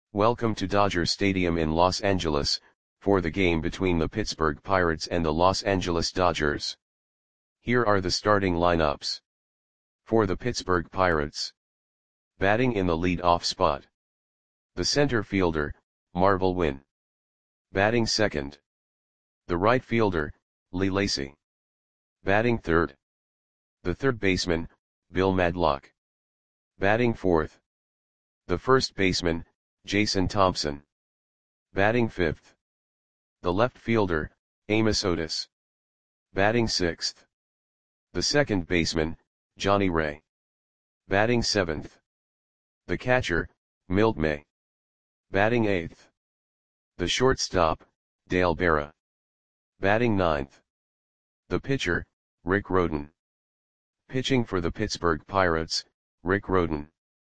Welcome to Dodger Stadium in Los Angeles, for the game between the Pittsburgh Pirates and the Los Angeles Dodgers. Here are the starting lineups. For the Pittsburgh Pirates. Batting in the lead-off spot. The center fielder, Marvel Wynn. Batting second. The right fielder, Lee Lacy. Batting third. The third baseman, Bill Madlock. Batting fourth. The first baseman, Jason Thompson. Batting fifth. The left fielder, Amos Otis. Batting sixth. The second baseman, Johnny Ray. Batting seventh. The catcher, Milt May. Batting eighth. The shortstop, Dale Berra. Batting ninth. The pitcher, Rick Rhoden. Pitching for the Pittsburgh Pirates, Rick Rhoden.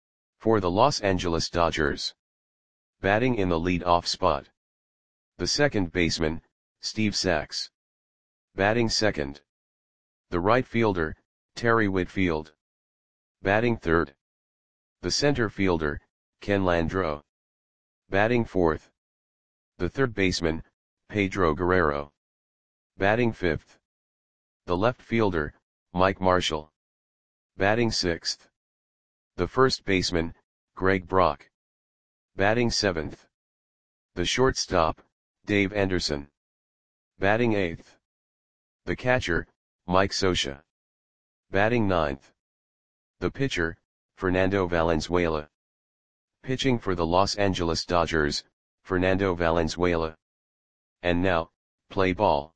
For the Los Angeles Dodgers. Batting in the lead-off spot. The second baseman, Steve Sax. Batting second. The right fielder, Terry Whitfield. Batting third. The center fielder, Ken Landreaux. Batting fourth. The third baseman, Pedro Guerrero. Batting fifth. The left fielder, Mike Marshall. Batting sixth. The first baseman, Greg Brock. Batting seventh. The shortstop, Dave Anderson. Batting eighth. The catcher, Mike Scioscia. Batting ninth. The pitcher, Fernando Valenzuela. Pitching for the Los Angeles Dodgers, Fernando Valenzuela. And now, play ball.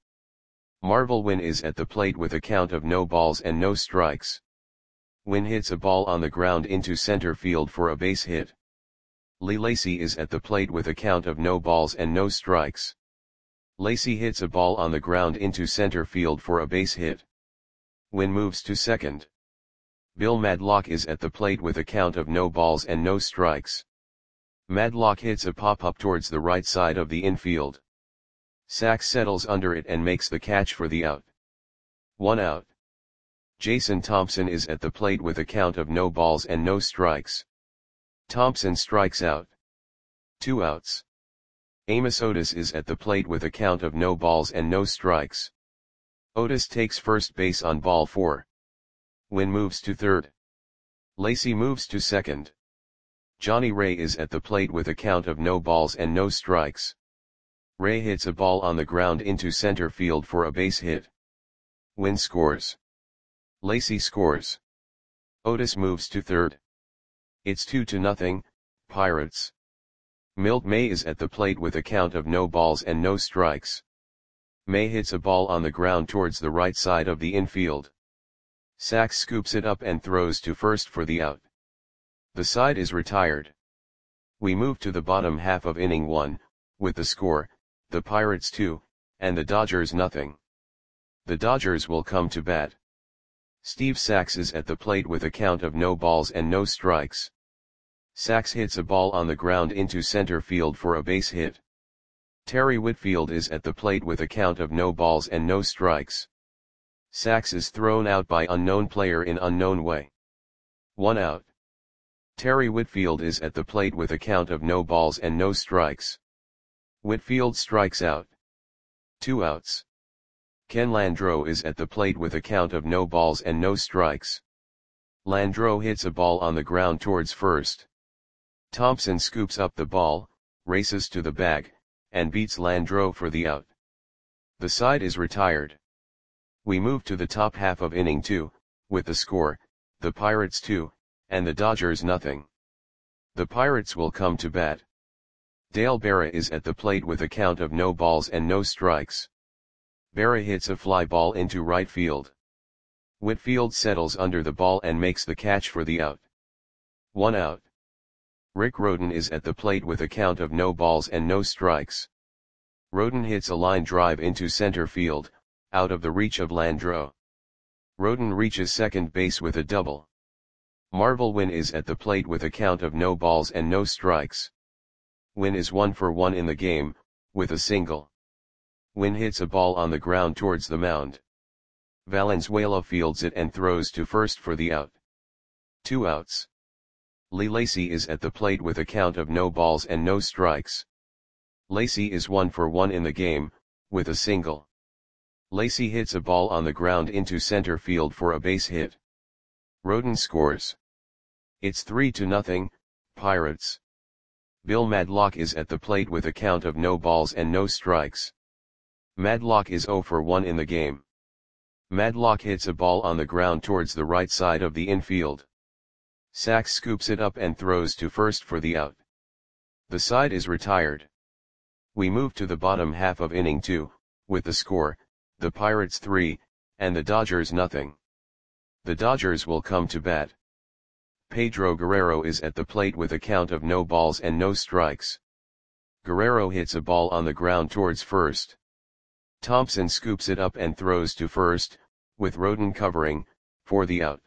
Marvel Wynn is at the plate with a count of no balls and no strikes. Wynn hits a ball on the ground into center field for a base hit. Lee Lacy is at the plate with a count of no balls and no strikes. Lacy hits a ball on the ground into center field for a base hit. Wynn moves to second. Bill Madlock is at the plate with a count of no balls and no strikes. Madlock hits a pop-up towards the right side of the infield. Sax settles under it and makes the catch for the out. 1 out. Jason Thompson is at the plate with a count of no balls and no strikes. Thompson strikes out. 2 outs. Amos Otis is at the plate with a count of no balls and no strikes. Otis takes first base on ball 4. Wynn moves to third. Lacy moves to second. Johnny Ray is at the plate with a count of no balls and no strikes. Ray hits a ball on the ground into center field for a base hit. Wynn scores. Lacy scores. Otis moves to third. It's 2-0, Pirates. Milt May is at the plate with a count of no balls and no strikes. May hits a ball on the ground towards the right side of the infield. Sax scoops it up and throws to first for the out. The side is retired. We move to the bottom half of inning 1, with the score, the Pirates 2, and the Dodgers 0. The Dodgers will come to bat. Steve Sax is at the plate with a count of no balls and no strikes. Sax hits a ball on the ground into center field for a base hit. Terry Whitfield is at the plate with a count of no balls and no strikes. Sax is thrown out by unknown player in unknown way. 1 out. Terry Whitfield is at the plate with a count of no balls and no strikes. Whitfield strikes out. 2 outs. Ken Landreaux is at the plate with a count of no balls and no strikes. Landreaux hits a ball on the ground towards first. Thompson scoops up the ball, races to the bag, and beats Landreaux for the out. The side is retired. We move to the top half of inning 2, with the score, the Pirates 2, and the Dodgers 0. The Pirates will come to bat. Dale Berra is at the plate with a count of no balls and no strikes. Berra hits a fly ball into right field. Whitfield settles under the ball and makes the catch for the out. 1 out. Rick Rhoden is at the plate with a count of no balls and no strikes. Rhoden hits a line drive into center field, out of the reach of Landreaux. Rhoden reaches second base with a double. Marvel Wynn is at the plate with a count of no balls and no strikes. Wynn is 1 for 1 in the game, with a single. Wynn hits a ball on the ground towards the mound. Valenzuela fields it and throws to first for the out. 2 outs. Lee Lacy is at the plate with a count of no balls and no strikes. Lacy is 1 for 1 in the game, with a single. Lacy hits a ball on the ground into center field for a base hit. Roden scores. It's 3-0, Pirates. Bill Madlock is at the plate with a count of no balls and no strikes. Madlock is 0 for 1 in the game. Madlock hits a ball on the ground towards the right side of the infield. Sachs scoops it up and throws to first for the out. The side is retired. We move to the bottom half of inning 2, with the score, the Pirates 3, and the Dodgers nothing. The Dodgers will come to bat. Pedro Guerrero is at the plate with a count of no balls and no strikes. Guerrero hits a ball on the ground towards first. Thompson scoops it up and throws to first, with Roden covering, for the out.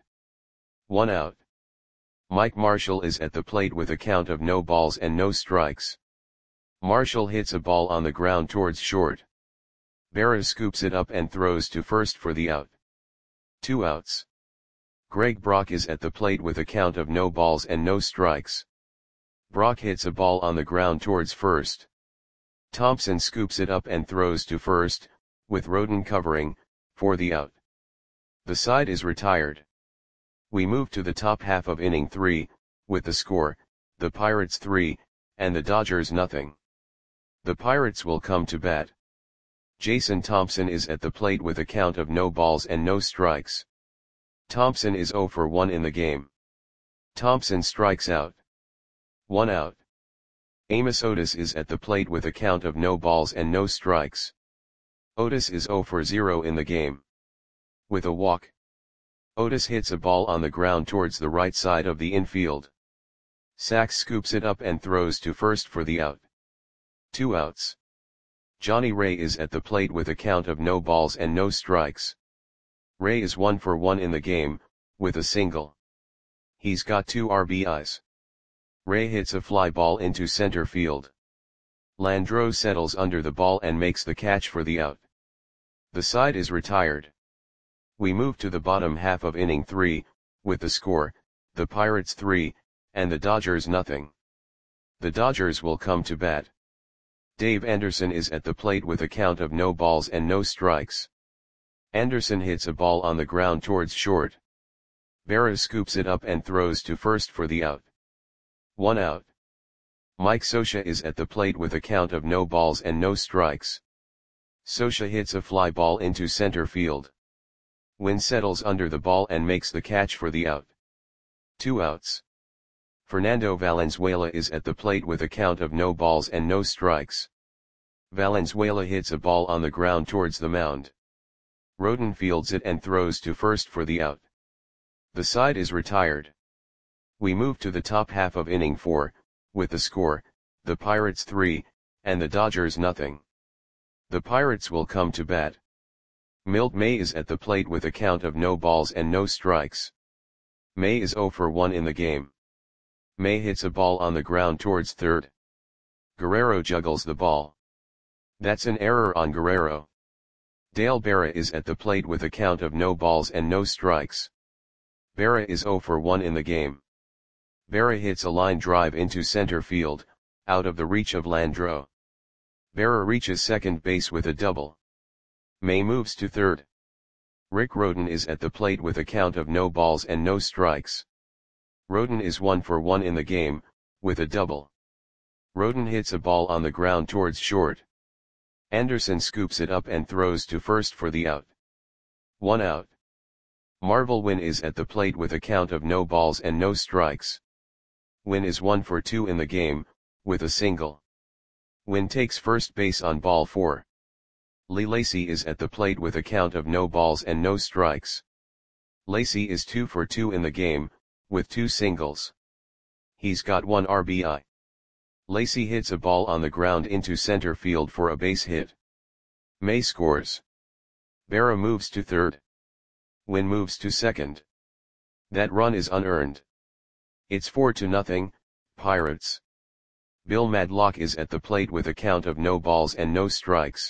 1 out. Mike Marshall is at the plate with a count of no balls and no strikes. Marshall hits a ball on the ground towards short. Berra scoops it up and throws to first for the out. 2 outs. Greg Brock is at the plate with a count of no balls and no strikes. Brock hits a ball on the ground towards first. Thompson scoops it up and throws to first, with Roden covering, for the out. The side is retired. We move to the top half of inning 3, with the score, the Pirates 3, and the Dodgers nothing. The Pirates will come to bat. Jason Thompson is at the plate with a count of no balls and no strikes. Thompson is 0 for 1 in the game. Thompson strikes out. 1 out. Amos Otis is at the plate with a count of no balls and no strikes. Otis is 0 for 0 in the game. With a walk. Otis hits a ball on the ground towards the right side of the infield. Sachs scoops it up and throws to first for the out. 2 outs. Johnny Ray is at the plate with a count of no balls and no strikes. Ray is 1 for 1 in the game, with a single. He's got 2 RBIs. Ray hits a fly ball into center field. Landreau settles under the ball and makes the catch for the out. The side is retired. We move to the bottom half of inning 3, with the score, the Pirates 3, and the Dodgers nothing. The Dodgers will come to bat. Dave Anderson is at the plate with a count of no balls and no strikes. Anderson hits a ball on the ground towards short. Berra scoops it up and throws to first for the out. 1 out. Mike Scioscia is at the plate with a count of no balls and no strikes. Scioscia hits a fly ball into center field. Wynn settles under the ball and makes the catch for the out. 2 outs. Fernando Valenzuela is at the plate with a count of no balls and no strikes. Valenzuela hits a ball on the ground towards the mound. Roden fields it and throws to first for the out. The side is retired. We move to the top half of inning 4, with the score, the Pirates 3, and the Dodgers nothing. The Pirates will come to bat. Milt May is at the plate with a count of no balls and no strikes. May is 0 for 1 in the game. May hits a ball on the ground towards third. Guerrero juggles the ball. That's an error on Guerrero. Dale Berra is at the plate with a count of no balls and no strikes. Berra is 0 for 1 in the game. Berra hits a line drive into center field, out of the reach of Landreau. Berra reaches second base with a double. May moves to third. Rick Roden is at the plate with a count of no balls and no strikes. Roden is 1 for 1 in the game, with a double. Roden hits a ball on the ground towards short. Anderson scoops it up and throws to first for the out. 1 out. Marvel Wynn is at the plate with a count of no balls and no strikes. Wynn is 1 for 2 in the game, with a single. Wynn takes first base on ball 4. Lee Lacy is at the plate with a count of no balls and no strikes. Lacy is 2 for 2 in the game, with 2 singles. He's got 1 RBI. Lacy hits a ball on the ground into center field for a base hit. May scores. Berra moves to third. Wynn moves to second. That run is unearned. It's 4-0, Pirates. Bill Madlock is at the plate with a count of no balls and no strikes.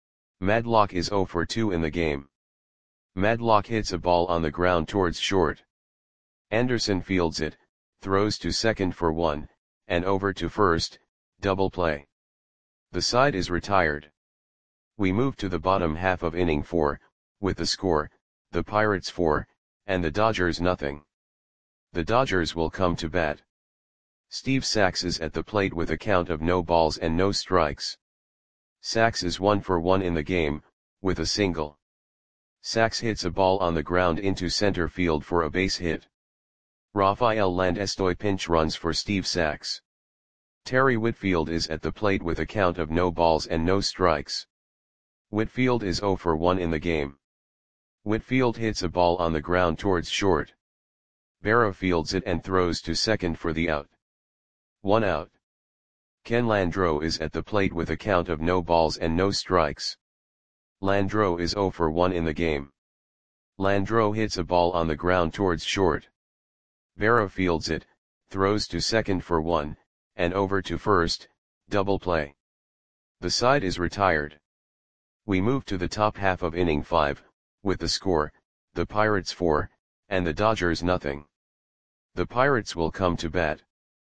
Madlock is 0 for 2 in the game. Madlock hits a ball on the ground towards short. Anderson fields it, throws to second for 1, and over to first, double play. The side is retired. We move to the bottom half of inning 4, with the score, the Pirates 4, and the Dodgers nothing. The Dodgers will come to bat. Steve Sax is at the plate with a count of no balls and no strikes. Sax is 1 for 1 in the game, with a single. Sax hits a ball on the ground into center field for a base hit. Rafael Landestoy pinch runs for Steve Sax. Terry Whitfield is at the plate with a count of no balls and no strikes. Whitfield is 0 for 1 in the game. Whitfield hits a ball on the ground towards short. Berra fields it and throws to second for the out. 1 out. Ken Landreau is at the plate with a count of no balls and no strikes. Landreau is 0 for 1 in the game. Landreau hits a ball on the ground towards short. Berra fields it, throws to second for 1, and over to first, double play. The side is retired. We move to the top half of inning 5, with the score, the Pirates 4, and the Dodgers nothing. The Pirates will come to bat.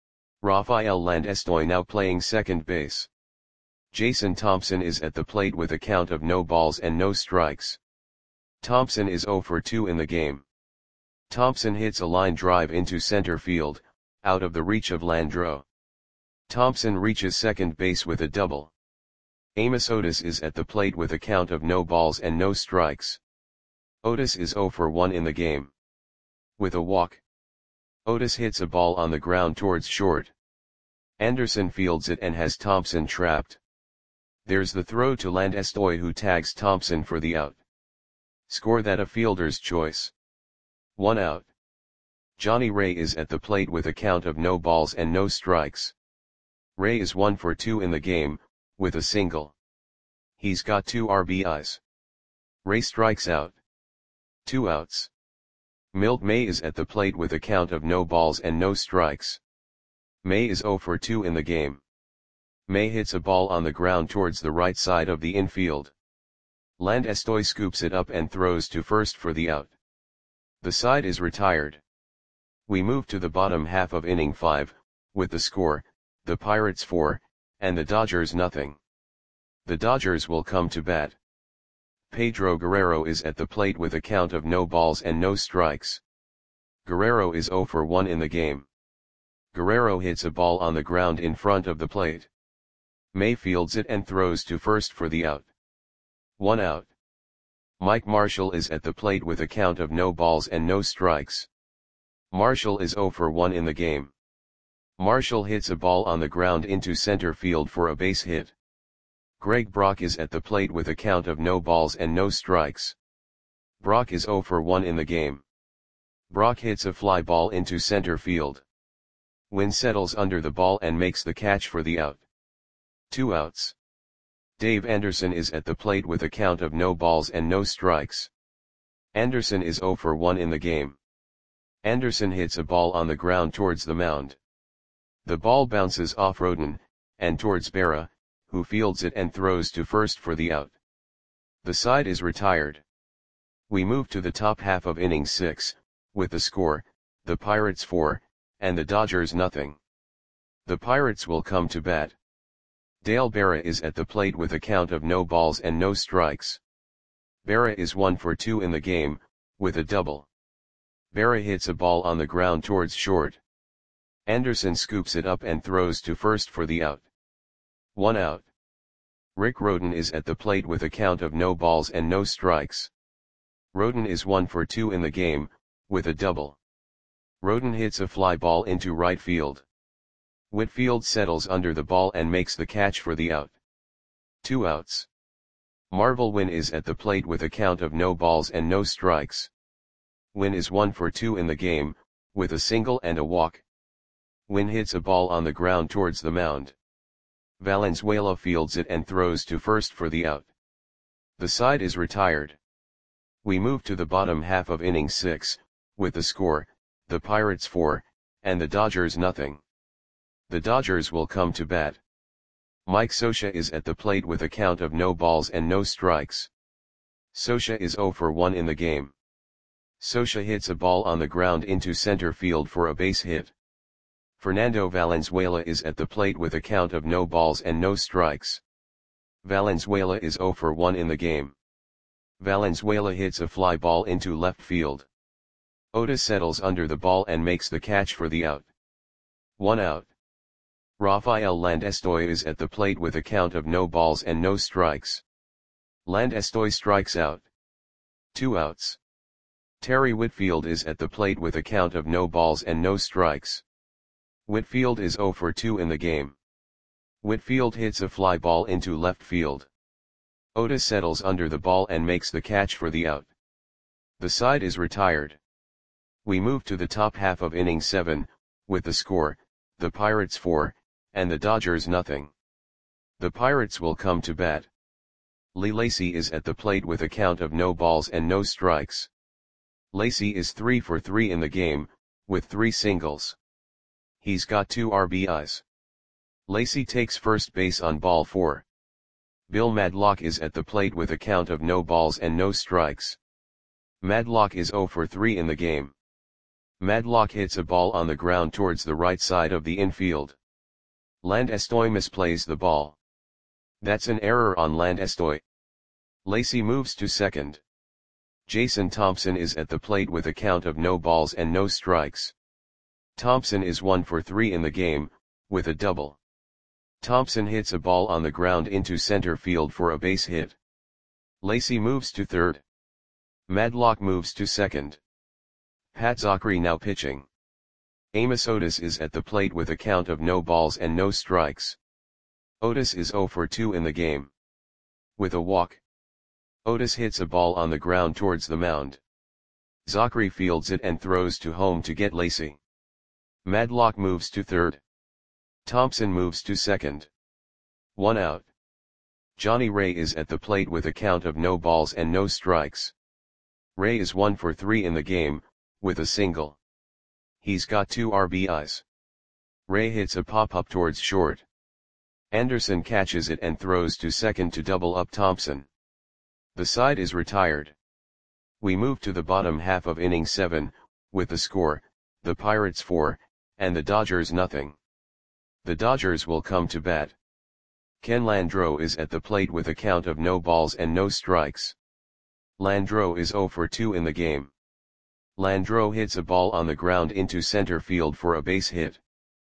Rafael Landestoy now playing second base. Jason Thompson is at the plate with a count of no balls and no strikes. Thompson is 0 for 2 in the game. Thompson hits a line drive into center field, out of the reach of Landreau. Thompson reaches second base with a double. Amos Otis is at the plate with a count of no balls and no strikes. Otis is 0 for 1 in the game. With a walk. Otis hits a ball on the ground towards short. Anderson fields it and has Thompson trapped. There's the throw to Landestoy, who tags Thompson for the out. Score that a fielder's choice. 1 out. Johnny Ray is at the plate with a count of no balls and no strikes. Ray is 1 for 2 in the game, with a single. He's got 2 RBIs. Ray strikes out. 2 outs. Milt May is at the plate with a count of no balls and no strikes. May is 0 for 2 in the game. May hits a ball on the ground towards the right side of the infield. Landestoy scoops it up and throws to first for the out. The side is retired. We move to the bottom half of inning 5, with the score, the Pirates 4, and the Dodgers nothing. The Dodgers will come to bat. Pedro Guerrero is at the plate with a count of no balls and no strikes. Guerrero is 0 for 1 in the game. Guerrero hits a ball on the ground in front of the plate. May fields it and throws to first for the out. 1 out. Mike Marshall is at the plate with a count of no balls and no strikes. Marshall is 0 for 1 in the game. Marshall hits a ball on the ground into center field for a base hit. Greg Brock is at the plate with a count of no balls and no strikes. Brock is 0 for 1 in the game. Brock hits a fly ball into center field. Wynn settles under the ball and makes the catch for the out. 2 outs. Dave Anderson is at the plate with a count of no balls and no strikes. Anderson is 0 for 1 in the game. Anderson hits a ball on the ground towards the mound. The ball bounces off Rodin, and towards Berra, who fields it and throws to first for the out. The side is retired. We move to the top half of inning 6, with the score, the Pirates 4, and the Dodgers nothing. The Pirates will come to bat. Dale Berra is at the plate with a count of no balls and no strikes. Berra is 1 for 2 in the game, with a double. Berra hits a ball on the ground towards short. Anderson scoops it up and throws to first for the out. 1 out. Rick Rodin is at the plate with a count of no balls and no strikes. Rodin is 1 for 2 in the game, with a double. Rodin hits a fly ball into right field. Whitfield settles under the ball and makes the catch for the out. 2 outs. Marvel Wynn is at the plate with a count of no balls and no strikes. Wynn is 1 for 2 in the game, with a single and a walk. Wynn hits a ball on the ground towards the mound. Valenzuela fields it and throws to first for the out. The side is retired. We move to the bottom half of inning 6, with the score, the Pirates 4, and the Dodgers nothing. The Dodgers will come to bat. Mike Scioscia is at the plate with a count of no balls and no strikes. Scioscia is 0 for 1 in the game. Scioscia hits a ball on the ground into center field for a base hit. Fernando Valenzuela is at the plate with a count of no balls and no strikes. Valenzuela is 0 for 1 in the game. Valenzuela hits a fly ball into left field. Otis settles under the ball and makes the catch for the out. 1 out. Rafael Landestoy is at the plate with a count of no balls and no strikes. Landestoy strikes out. 2 outs. Terry Whitfield is at the plate with a count of no balls and no strikes. Whitfield is 0 for 2 in the game. Whitfield hits a fly ball into left field. Otis settles under the ball and makes the catch for the out. The side is retired. We move to the top half of inning 7, with the score, the Pirates 4, and the Dodgers nothing. The Pirates will come to bat. Lee Lacy is at the plate with a count of no balls and no strikes. Lacy is 3 for 3 in the game, with 3 singles. He's got 2 RBIs. Lacy takes first base on ball 4. Bill Madlock is at the plate with a count of no balls and no strikes. Madlock is 0 for 3 in the game. Madlock hits a ball on the ground towards the right side of the infield. Landestoy misplays the ball. That's an error on Landestoy. Lacy moves to second. Jason Thompson is at the plate with a count of no balls and no strikes. Thompson is 1 for 3 in the game, with a double. Thompson hits a ball on the ground into center field for a base hit. Lacy moves to third. Madlock moves to second. Pat Zachry now pitching. Amos Otis is at the plate with a count of no balls and no strikes. Otis is 0 for 2 in the game. With a walk. Otis hits a ball on the ground towards the mound. Zachry fields it and throws to home to get Lacy. Madlock moves to third. Thompson moves to second. 1 out. Johnny Ray is at the plate with a count of no balls and no strikes. Ray is 1 for 3 in the game, with a single. He's got 2 RBIs. Ray hits a pop-up towards short. Anderson catches it and throws to second to double up Thompson. The side is retired. We move to the bottom half of inning 7, with the score, the Pirates 4, and the Dodgers nothing. The Dodgers will come to bat. Ken Landreaux is at the plate with a count of no balls and no strikes. Landreaux is 0 for 2 in the game. Landreaux hits a ball on the ground into center field for a base hit.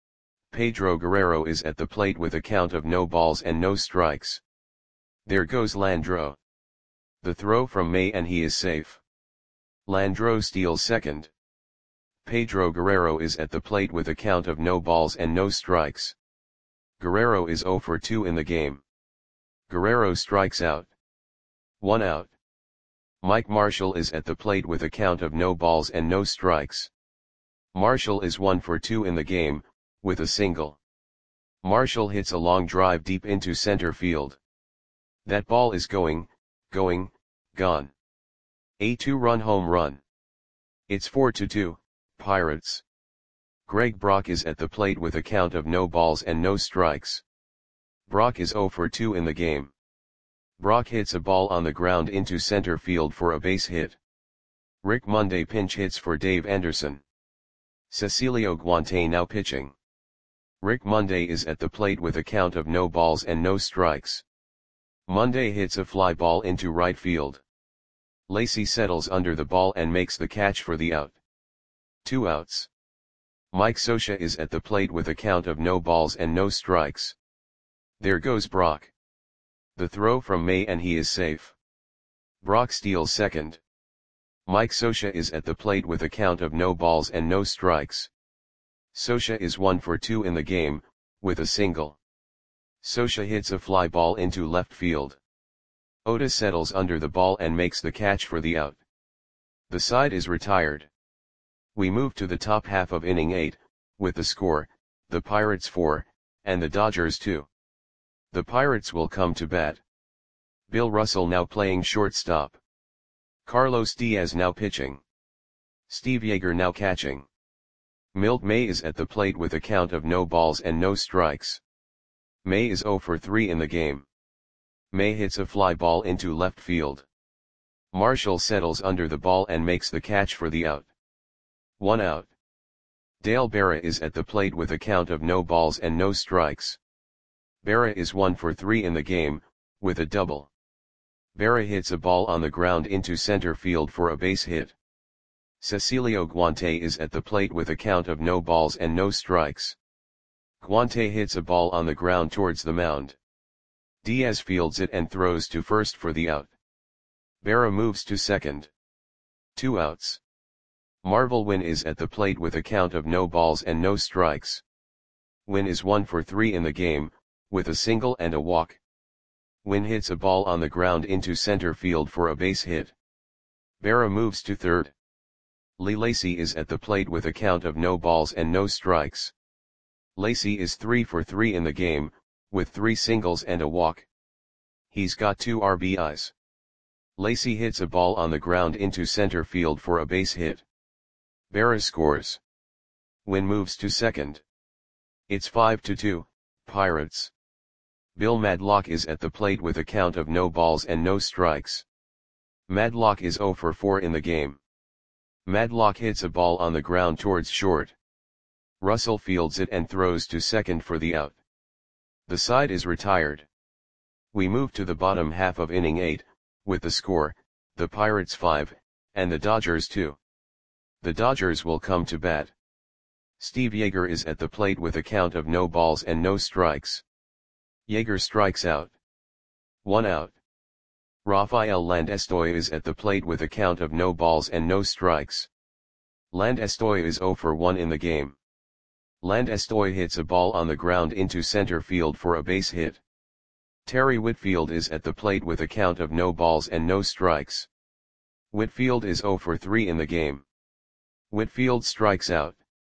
Pedro Guerrero is at the plate with a count of no balls and no strikes. There goes Landreaux. The throw from May and he is safe. Landreaux steals second. Pedro Guerrero is at the plate with a count of no balls and no strikes. Guerrero is 0 for 2 in the game. Guerrero strikes out. 1 out. Mike Marshall is at the plate with a count of no balls and no strikes. Marshall is 1 for 2 in the game, with a single. Marshall hits a long drive deep into center field. That ball is gone. A 2-run home run. It's 4-2, Pirates. Greg Brock is at the plate with a count of no balls and no strikes. Brock is 0 for 2 in the game. Brock hits a ball on the ground into center field for a base hit. Rick Monday pinch hits for Dave Anderson. Cecilio Guante now pitching. Rick Monday is at the plate with a count of no balls and no strikes. Monday hits a fly ball into right field. Lacy settles under the ball and makes the catch for the out. 2 outs. Mike Scioscia is at the plate with a count of no balls and no strikes. There goes Brock. The throw from May and he is safe. Brock steals second. Mike Scioscia is at the plate with a count of no balls and no strikes. Scioscia is 1 for 2 in the game, with a single. Scioscia hits a fly ball into left field. Otis settles under the ball and makes the catch for the out. The side is retired. We move to the top half of inning 8, with the score, the Pirates 4, and the Dodgers 2. The Pirates will come to bat. Bill Russell now playing shortstop. Carlos Diaz now pitching. Steve Yeager now catching. Milt May is at the plate with a count of no balls and no strikes. May is 0 for 3 in the game. May hits a fly ball into left field. Marshall settles under the ball and makes the catch for the out. 1 out. Dale Berra is at the plate with a count of no balls and no strikes. Berra is 1 for 3 in the game, with a double. Berra hits a ball on the ground into center field for a base hit. Cecilio Guante is at the plate with a count of no balls and no strikes. Guante hits a ball on the ground towards the mound. Diaz fields it and throws to first for the out. Berra moves to second. 2 outs. Marvel Wynn is at the plate with a count of no balls and no strikes. Wynn is 1 for 3 in the game, with a single and a walk. Wynn hits a ball on the ground into center field for a base hit. Berra moves to third. Lee Lacy is at the plate with a count of no balls and no strikes. Lacy is 3 for 3 in the game, with 3 singles and a walk. He's got 2 RBIs. Lacy hits a ball on the ground into center field for a base hit. Berra scores. Wynn moves to second. It's 5-2, Pirates. Bill Madlock is at the plate with a count of no balls and no strikes. Madlock is 0 for 4 in the game. Madlock hits a ball on the ground towards short. Russell fields it and throws to second for the out. The side is retired. We move to the bottom half of inning 8, with the score, the Pirates 5, and the Dodgers 2. The Dodgers will come to bat. Steve Yeager is at the plate with a count of no balls and no strikes. Yeager strikes out. 1 out. Rafael Landestoy is at the plate with a count of no balls and no strikes. Landestoy is 0 for 1 in the game. Landestoy hits a ball on the ground into center field for a base hit. Terry Whitfield is at the plate with a count of no balls and no strikes. Whitfield is 0 for 3 in the game. Whitfield strikes out.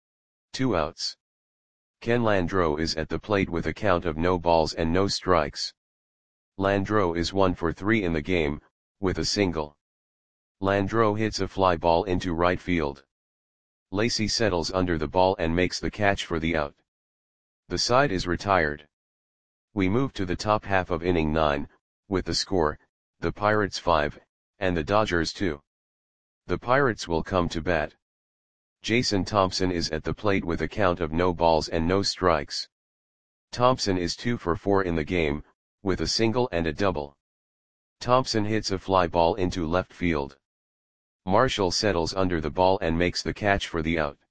2 outs. Ken Landreau is at the plate with a count of no balls and no strikes. Landreau is 1 for 3 in the game, with a single. Landreau hits a fly ball into right field. Lacy settles under the ball and makes the catch for the out. The side is retired. We move to the top half of inning 9, with the score, the Pirates 5, and the Dodgers 2. The Pirates will come to bat. Jason Thompson is at the plate with a count of no balls and no strikes. Thompson is 2 for 4 in the game, with a single and a double. Thompson hits a fly ball into left field. Marshall settles under the ball and makes the catch for the out.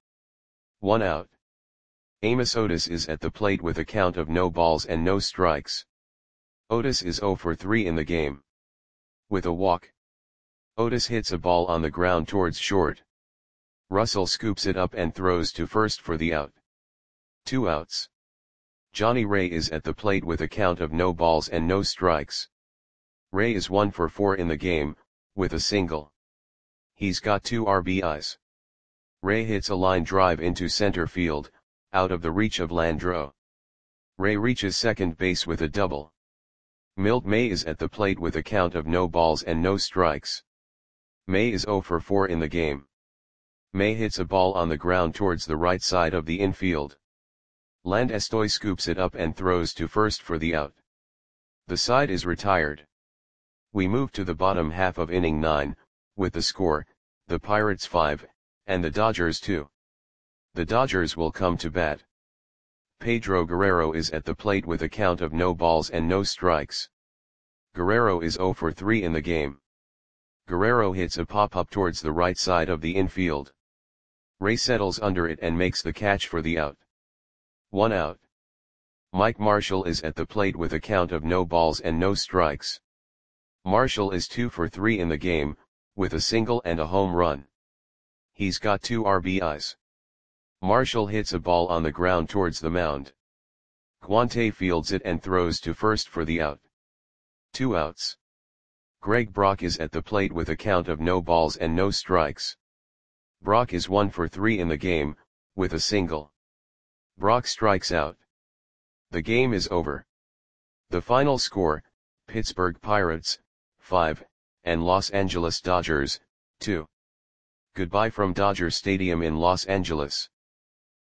1 out. Amos Otis is at the plate with a count of no balls and no strikes. Otis is 0 for 3 in the game. With a walk. Otis hits a ball on the ground towards short. Russell scoops it up and throws to first for the out. 2 outs. Johnny Ray is at the plate with a count of no balls and no strikes. Ray is 1 for 4 in the game, with a single. He's got 2 RBIs. Ray hits a line drive into center field, out of the reach of Landreau. Ray reaches second base with a double. Milt May is at the plate with a count of no balls and no strikes. May is 0 for 4 in the game. May hits a ball on the ground towards the right side of the infield. Landestoy scoops it up and throws to first for the out. The side is retired. We move to the bottom half of inning 9, with the score, the Pirates 5, and the Dodgers 2. The Dodgers will come to bat. Pedro Guerrero is at the plate with a count of no balls and no strikes. Guerrero is 0 for 3 in the game. Guerrero hits a pop-up towards the right side of the infield. Ray settles under it and makes the catch for the out. 1 out. Mike Marshall is at the plate with a count of no balls and no strikes. Marshall is 2 for 3 in the game, with a single and a home run. He's got 2 RBIs. Marshall hits a ball on the ground towards the mound. Guante fields it and throws to first for the out. 2 outs. Greg Brock is at the plate with a count of no balls and no strikes. Brock is 1 for 3 in the game, with a single. Brock strikes out. The game is over. The final score, Pittsburgh Pirates, 5, and Los Angeles Dodgers, 2. Goodbye from Dodger Stadium in Los Angeles.